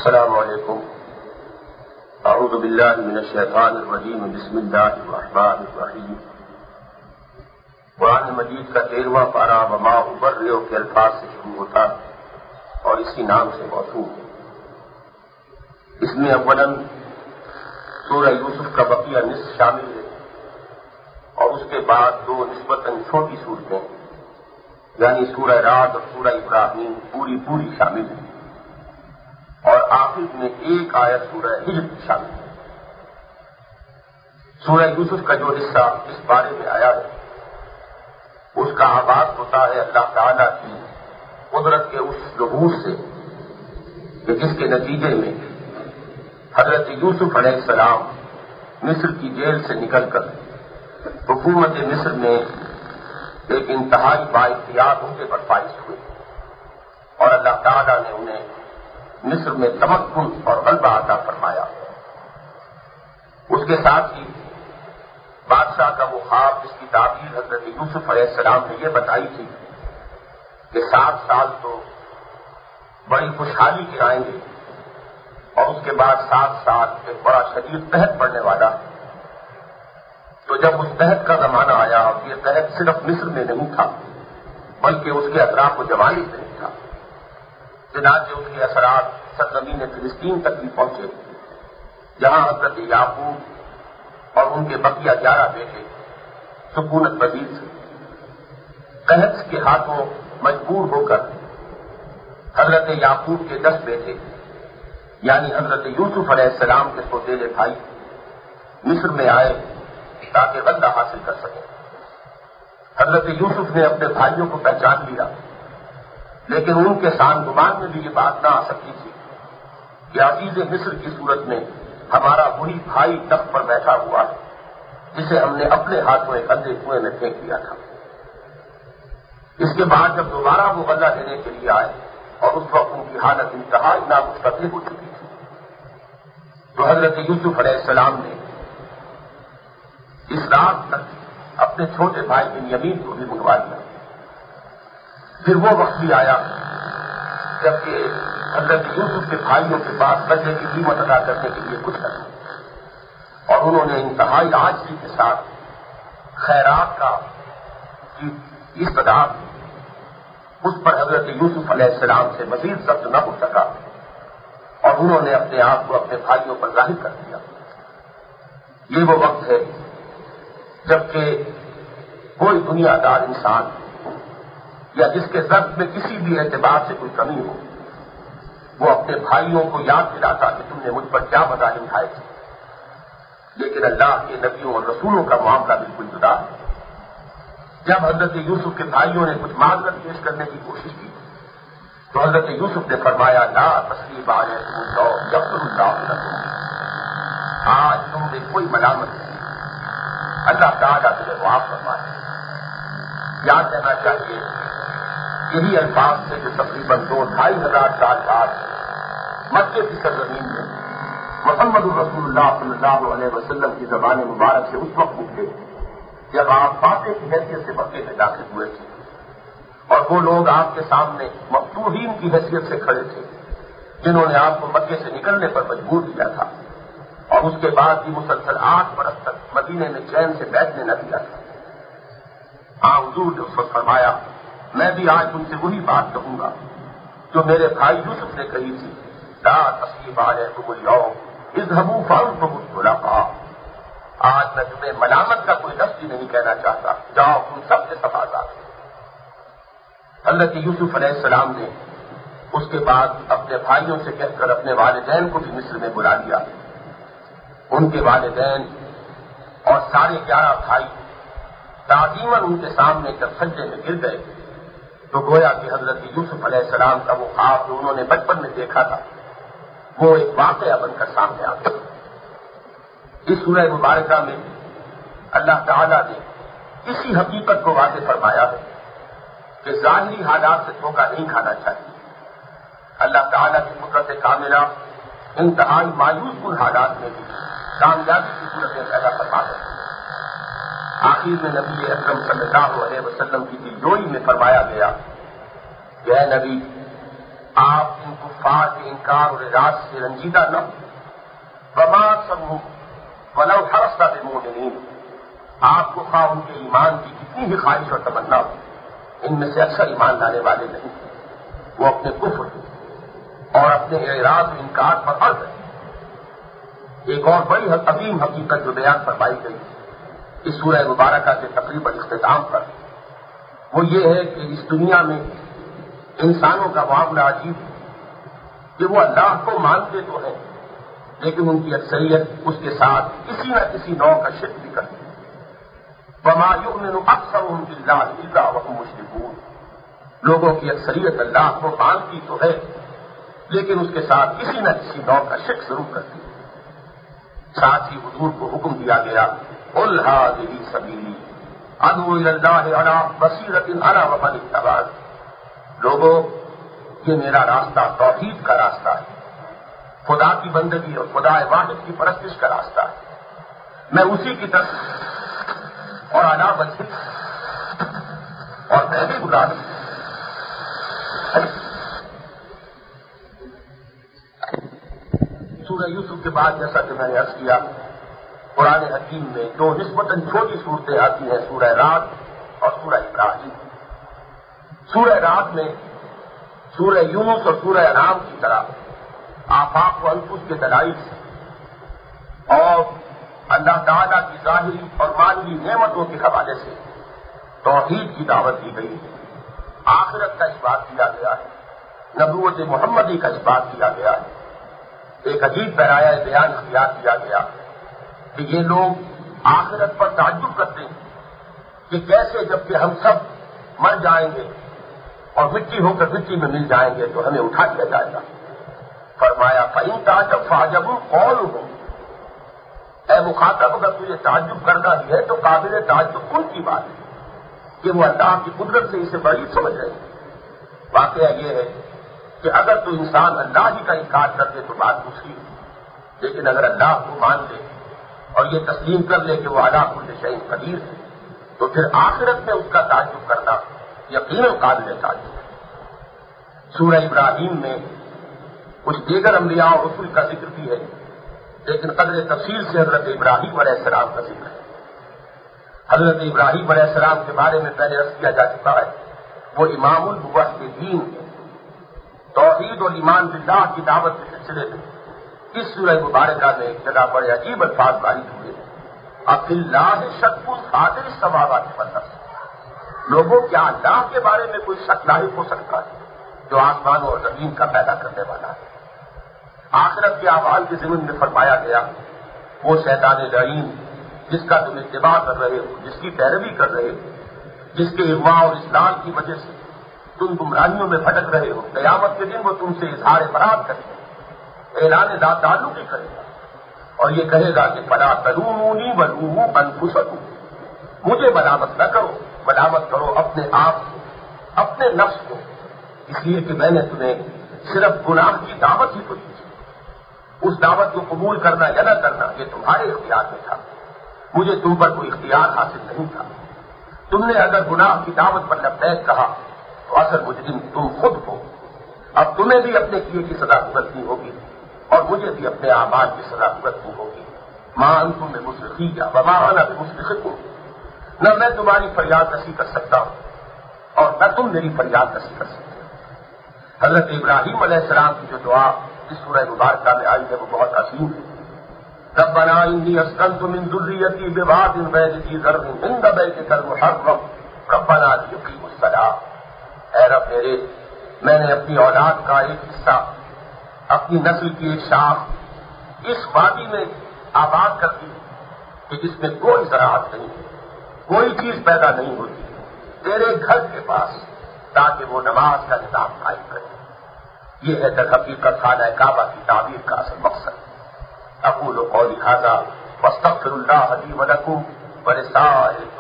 السلام علیکم. اعوذ باللہ من الشیطان الرجیم. بسم اللہ الرحمن الرحیم. قرآن مجید کا 13واں پارہ وما ابرئ کے الفاظ سے شروع ہوتا اور اسی نام سے موسوم ہے. اس میں اولاً سورہ یوسف کا بقیہ نصف شامل ہے اور اس کے بعد دو نسبتاً چھوٹی صورتیں یعنی سورہ رعد اور سورہ ابراہیم پوری شامل ہے اور آخر میں ایک آیت سورہ ہجر شامل ہے. سورہ یوسف کا جو حصہ اس بارے میں آیا ہے اس کا آغاز ہوتا ہے اللہ تعالیٰ کی قدرت کے اس ظہور سے کہ جس کے نتیجے میں حضرت یوسف علیہ السلام مصر کی جیل سے نکل کر حکومت مصر میں ایک انتہائی بااختیار عہدے پر فائز ہوئے اور اللہ تعالیٰ نے انہیں مصر میں تمکن اور غلبہ عطا فرمایا. اس کے ساتھ ہی بادشاہ کا وہ خواب جس کی تعبیر حضرت یوسف علیہ السلام نے یہ بتائی تھی کہ 7 سال تو بڑی خوشحالی کے آئیں گے اور اس کے بعد 7 سال ایک بڑا شدید قحط پڑنے والا. تو جب اس قحط کا زمانہ آیا اور یہ قحط صرف مصر میں نہیں تھا بلکہ اس کے اطراف و جوانب میں نہیں تھا، چنانچہ اس کے اثرات سرزمین فلسطین تک بھی پہنچے جہاں حضرت یعقوب اور ان کے بقیہ 11 بیٹے سکونت پذیر تھے. قحط کے ہاتھوں مجبور ہو کر حضرت یعقوب کے 10 بیٹے یعنی حضرت یوسف علیہ السلام کے سوتیلے بھائی مصر میں آئے تاکہ غلہ حاصل کر سکیں. حضرت یوسف نے اپنے بھائیوں کو پہچان لیا لیکن ان کے سان گمان میں بھی یہ بات نہ آ سکتی تھی کہ عزیز مصر کی صورت میں ہمارا وہی بھائی تخت پر بیٹھا ہوا ہے جسے ہم نے اپنے ہاتھوں ایک اندھے کنویں میں پھینک دیا تھا. اس کے بعد جب دوبارہ وہ غلہ لینے کے لیے آئے اور اس وقت ان کی حالت انتہائی نامستقل ہو چکی تھی تو حضرت یوسف علیہ السلام نے اس رات تک اپنے چھوٹے بھائی بنیامین کو بھی منگوا دیا. پھر وہ وقت بھی آیا جبکہ حضرت یوسف کے بھائیوں کے پاس قرضے کی قیمت ادا کرنے کے لیے کچھ نہیں اور انہوں نے انتہائی عاجزی کے ساتھ خیرات کا استدعا کی. اس پر حضرت یوسف علیہ السلام سے مزید سخت نہ ہو سکا اور انہوں نے اپنے آپ کو اپنے بھائیوں پر ظاہر کر دیا. یہ وہ وقت ہے جبکہ کوئی دنیا دار انسان یا جس کے ضبط میں کسی بھی اعتبار سے کوئی کمی ہو وہ اپنے بھائیوں کو یاد دلاتا کہ تم نے مجھ پر کیا مظالم ڈھائے تھے. لیکن اللہ کے نبیوں اور رسولوں کا معاملہ بالکل جدا ہے. جب حضرت یوسف کے بھائیوں نے کچھ معذرت پیش کرنے کی کوشش کی تو حضرت یوسف نے فرمایا لا تثریب علیکم یغفر اللہ لکم، آج تم نے کوئی ملامت نہیں، اللہ تعالیٰ تمہیں معاف فرمائے. یاد رہنا چاہیے یہی الفاظ سے جو تقریباً 2-2.5 ہزار سال بعد مکے کی سرزمین میں محمد الرسول اللہ صلی اللہ علیہ وسلم کی زبان مبارک سے اس وقت نکلے جب آپ فاتح کی حیثیت سے مکے میں داخل ہوئے تھے اور وہ لوگ آپ کے سامنے مفتوحین کی حیثیت سے کھڑے تھے جنہوں نے آپ کو مکے سے نکلنے پر مجبور کیا تھا اور اس کے بعد بھی مسلسل 8 برس تک مدینے میں چین سے بیٹھنے نہ دیا تھا. حضور نے اس وقت فرمایا میں بھی آج تم سے وہی بات کہوں گا جو میرے بھائی یوسف نے کہی تھی لا تثریب علیکم اليوم اذهبوا فانتم الطلقاء. آج میں تمہیں ملامت کا کوئی لفظ بھی نہیں کہنا چاہتا، جاؤ تم سب سے صفاضات. حضرت یوسف علیہ السلام نے اس کے بعد اپنے بھائیوں سے کہہ کر اپنے والدین کو بھی مصر میں بلا لیا. ان کے والدین اور سارے 11 بھائی تعظیماً ان کے سامنے جب سجدے میں گر گئے تو گویا کہ حضرت یوسف علیہ السلام کا وہ خواب جو انہوں نے بچپن میں دیکھا تھا وہ ایک واقعہ بن کر سامنے آ گیا. اس سورہ مبارکہ میں اللہ تعالیٰ نے اسی حقیقت کو واضح فرمایا ہے کہ ظاہری حالات سے دھوکہ نہیں کھانا چاہیے. اللہ تعالیٰ کی قدرت کاملہ انتہائی مایوس کن حالات میں بھی کامیابی کی صورتیں پیدا فرما ہے. آخر میں نبی اکرم صلی اللہ علیہ وسلم کی دلجوئی میں فرمایا گیا کہ اے نبی آپ ان کفار کے انکار اور اعراض سے رنجیدہ نہ ہوں. وما سموا ولو حرصت بالمؤمنین، آپ کو خواہ ان کے ایمان کی کتنی بھی خواہش اور تمنا ہو، ان میں سے اکثر ایمان لانے والے نہیں، وہ اپنے کفر اور اپنے اعراض و انکار پر عرض ہے. ایک اور بڑی عظیم حقیقت جو بیان فرمائی گئی اس سورہ مبارکہ کے تقریباً اختتام پر، وہ یہ ہے کہ اس دنیا میں انسانوں کا معاملہ عجیب ہے کہ وہ اللہ کو مانتے تو ہیں لیکن ان کی اکثریت اس کے ساتھ کسی نہ کسی نوع کا شرک بھی کرتی ہے. وما یؤمن اکثرهم باللہ الا وهم مشرکون، لوگوں کی اکثریت اللہ کو مانتی تو ہے لیکن اس کے ساتھ کسی نہ کسی نوع کا شرک ضرور کرتی ہے. ساتھ ہی حضور کو حکم دیا گیا قل ھذہ سبیلی ادعو الی اللہ علی بصیرۃ انا ومن اتبعني، لوگوں یہ میرا راستہ توحید کا راستہ ہے، خدا کی بندگی اور خدا واحد کی پرستش کا راستہ ہے، میں اسی کی طرف اور علی بصیرۃ اور میں بھی بلا دوں. سورہ یوسف کے بعد جیسا کہ میں نے عرض کیا قرآن حکیم میں دو نسبتاً چھوٹی صورتیں آتی ہیں، سورہ رعد اور سورہ ابراہیم. سورہ رعد میں سورہ یونس اور سورہ انعام کی طرح آفاق و انفس کے دلائل سے اور اللہ تعالیٰ کی ظاہری اور مانوی نعمتوں کے حوالے سے توحید کی دعوت دی گئی، آخرت کا اثبات کیا گیا ہے، نبوت محمدی کا اثبات کیا گیا ہے. ایک عجیب پیرایا بیان اختیار کیا گیا کہ یہ لوگ آخرت پر تعجب کرتے ہیں کہ کیسے جبکہ ہم سب مر جائیں گے اور مٹی ہو کر مٹی میں مل جائیں گے تو ہمیں اٹھا دیا جائے گا. فرمایا فَإِن تَعْجَبْ فَعْجَبٌ قَوْلُهُمْ، اے مخاطب اگر تجھے تعجب کرنا ہی ہے تو قابل تعجب ان کی بات ہے کہ وہ اللہ کی قدرت سے اسے بڑی سمجھ رہے ہیں. واقعہ یہ ہے کہ اگر تو انسان اللہ ہی کا انکار کر دے تو بات دوسری ہے، لیکن اگر اللہ کو مان لے اور یہ تسلیم کر لے کہ وہ علی کل شیء قدیر ہے تو پھر آخرت میں اس کا تعجب کرنا یقیناً قابل تعجب ہے. سورہ ابراہیم میں کچھ دیگر انبیاء اور رسول کا ذکر بھی ہے لیکن قدر تفصیل سے حضرت ابراہیم علیہ السلام کا ذکر ہے. حضرت ابراہیم علیہ السلام کے بارے میں پہلے عرض کیا جا چکا ہے، وہ امام الموحدین ہیں. توحید اور ایمان باللہ کی دعوت کے سلسلے میں اس سورہ مبارکہ میں ایک جگہ بڑے عجیب الفاظ وارد ہوئے، افی اللہ شک فاطر السماوات والارض، لوگوں کیا اللہ کے بارے میں کوئی شک لاحق ہو سکتا ہے جو آسمانوں اور زمین کا پیدا کرنے والا ہے. آخرت کے احوال کے ضمن میں فرمایا گیا وہ شیطان لعین جس کا تم اتباع کر رہے ہو، جس کی پیروی کر رہے ہو، جس کے اغوا اور اسلام کی وجہ سے تم گمراہیوں میں بھٹک رہے ہو، قیامت کے دن وہ تم سے اظہار برات کرے گا، اعلان لا تعلق ہی کرے گا اور یہ کہے گا کہ فلا تلومونی ولوموا انفسکم، مجھے ملامت نہ کرو، ملامت کرو اپنے آپ کو، اپنے نفس کو، اس لیے کہ میں نے تمہیں صرف گناہ کی دعوت ہی کو دی. اس دعوت کو قبول کرنا یا نہ کرنا یہ تمہارے اختیار میں تھا، مجھے تم پر کوئی اختیار حاصل نہیں تھا. تم نے اگر گناہ کی دعوت پر لبیک کہا تو اصل مجرم تم خود ہو. اب تمہیں بھی اپنے کیے کی سزا بھگتنی ہوگی اور مجھے بھی اپنے اعمال کی سزا بھگتنی ہوگی. ما انتم بمصرخیہ وما انا بمصرخکم، نہ میں تمہاری فریاد رسی کر سکتا ہوں اور نہ تم میری فریاد رسی کر سکتے. حضرت ابراہیم علیہ السلام کی جو دعا اس سورہ مبارکہ میں آئی ہے وہ بہت عظیم ہے. ربنا انی اسکنت من ذریتی بواد غیر ذی زرع عند بیتک المحرم ربنا لیقیموا الصلاۃ، اے رب میرے، میں نے اپنی اولاد کا ایک حصہ، اپنی نسل کی ایک شاخ اس وادی میں آباد کر دی کہ جس میں کوئی زراعت نہیں ہے، کوئی چیز پیدا نہیں ہوتی، تیرے گھر کے پاس، تاکہ وہ نماز کا نظام قائم کرے. یہ ہے در حقیقت خانہ کعبہ کی تعمیر کا اصل مقصد. اقول قولی ھذا واستغفر اللہ لی ولکم ولسائر